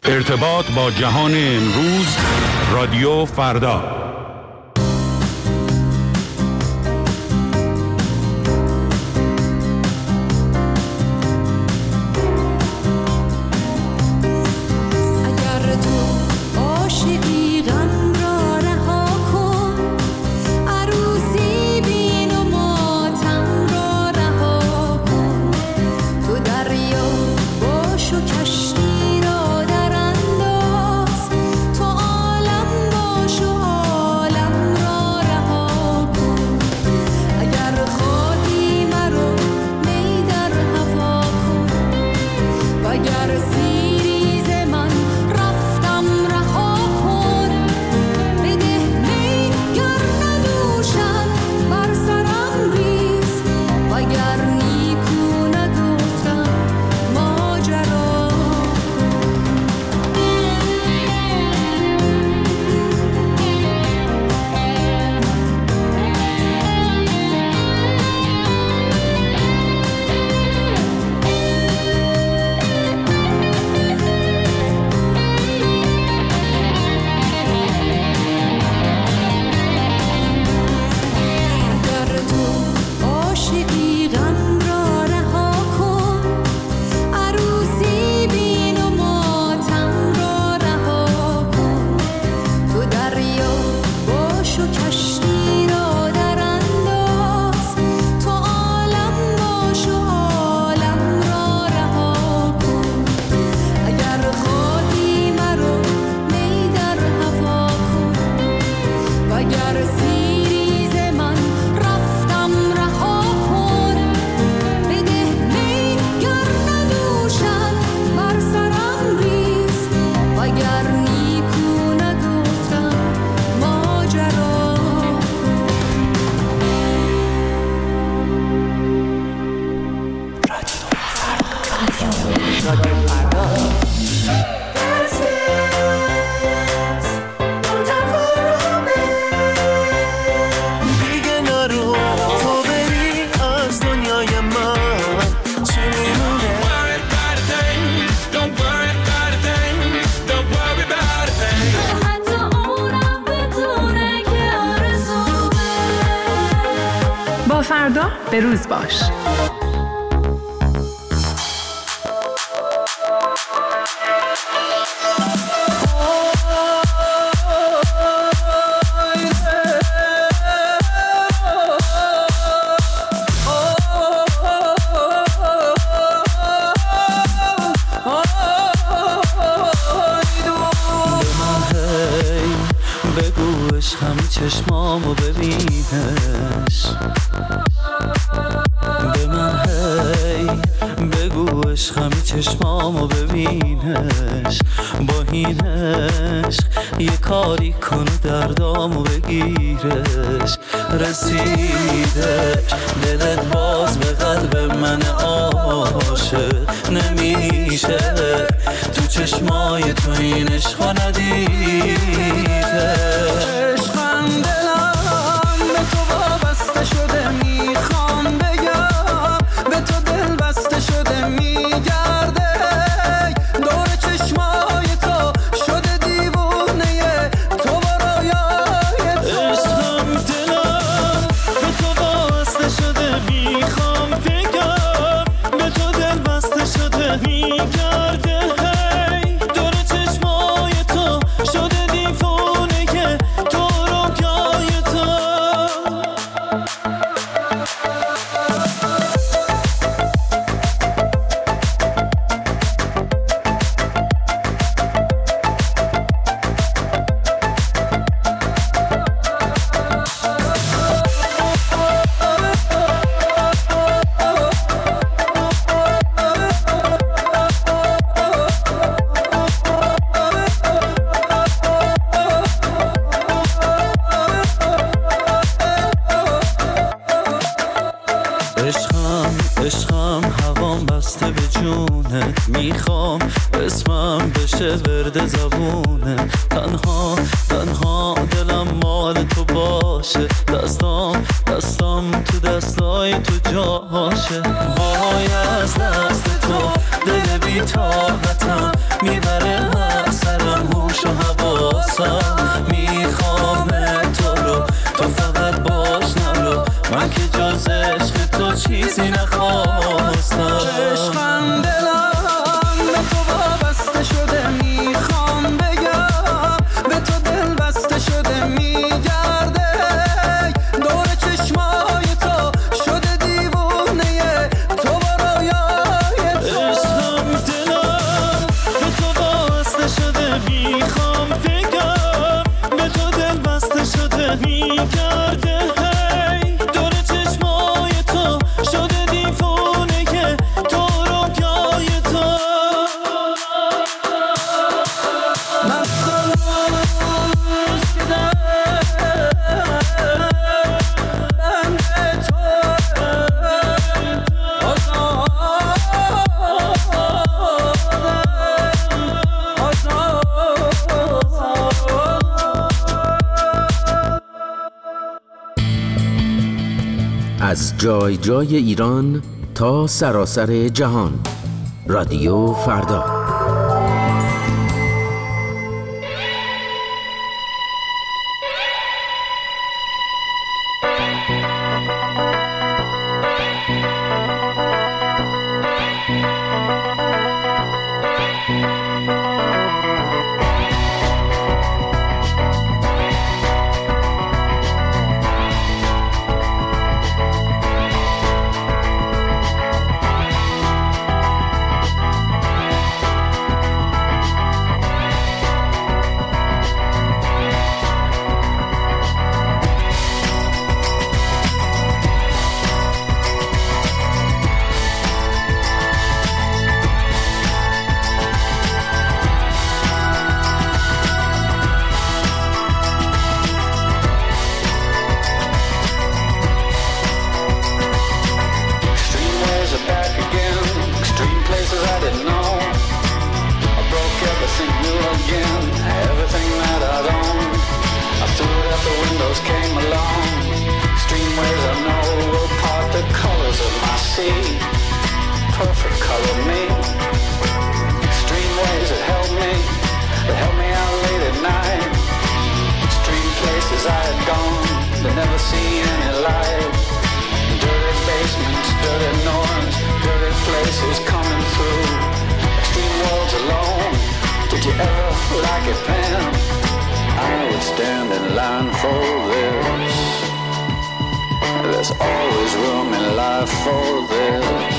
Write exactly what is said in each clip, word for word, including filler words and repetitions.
ارتباط با جهان امروز، رادیو فردا. فردا به روز باش. چشمامو ببینش، به من هی بگو عشقمی چشمامو ببینش، با این عشق یه کاری کن دردامو بگیرش. رسیده دلت باز به قلب من عاشق، نمیشه تو چشمای تو این عشقا ندیده. شده میخوام بگم به تو دل بسته شده میگرده، دور چشمای تو شده دیوونه تو و رویای تو. عشقم دلم به تو بسته شده میخوام بگم به تو دل بسته شده میگرده، دور چشمای تو شده دیوونه تو و رویای تو. عشقم هوام بسته به جونت، میخوام اسمم بشه ورد زبونه. تنها تنها دلم مال تو باشه، دستام دستام تو دستای تو جاشه. وای از دست تو دل بی طاقتم میبره چیزی نخواستم. عشقم دلم به تو وابسته شده، میخوام بگم به تو دل بسته شده، میگرده دور چشمای تو شده دیوونه تو با رویای تو. عشقم دلم به تو وابسته شده، میخوام بگم به تو دل بسته شده، میگرده دور چشمای تو شده دیوونه که تو رویای تو. من تو روز دیدم بند تو آزادم از جای جای ایران تا سراسر جهان، رادیو فردا. Perfect color me, extreme ways that help me, that help me out late at night. Extreme places I had gone, but never seen any light. Dirty basements, dirty noise, dirty places coming through. Extreme worlds alone, did you ever like it, Pam? I would stand in line for this. There's always room in life for this.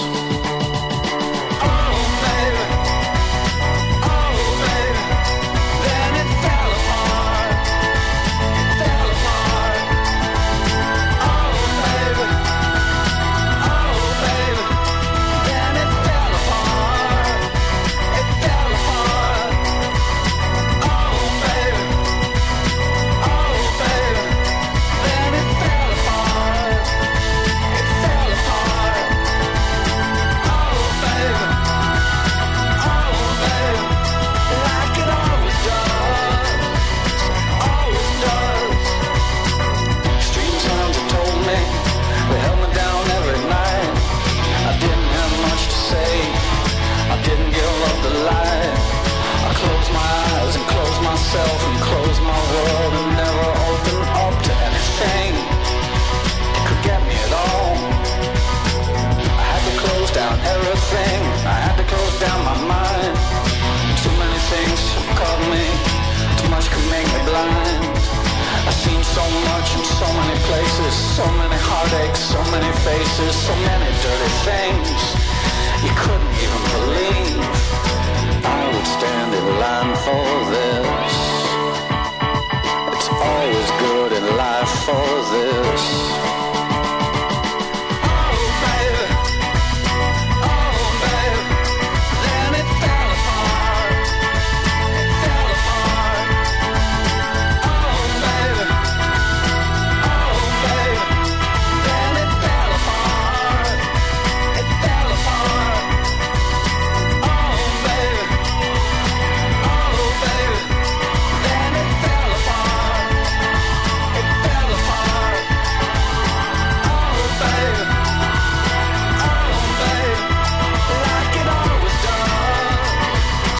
And close my world and never open up to anything that could get me at all. I had to close down everything, I had to close down my mind. Too many things caught me, too much could make me blind. I've seen so much in so many places, so many heartaches, so many faces, so many dirty things you couldn't even believe.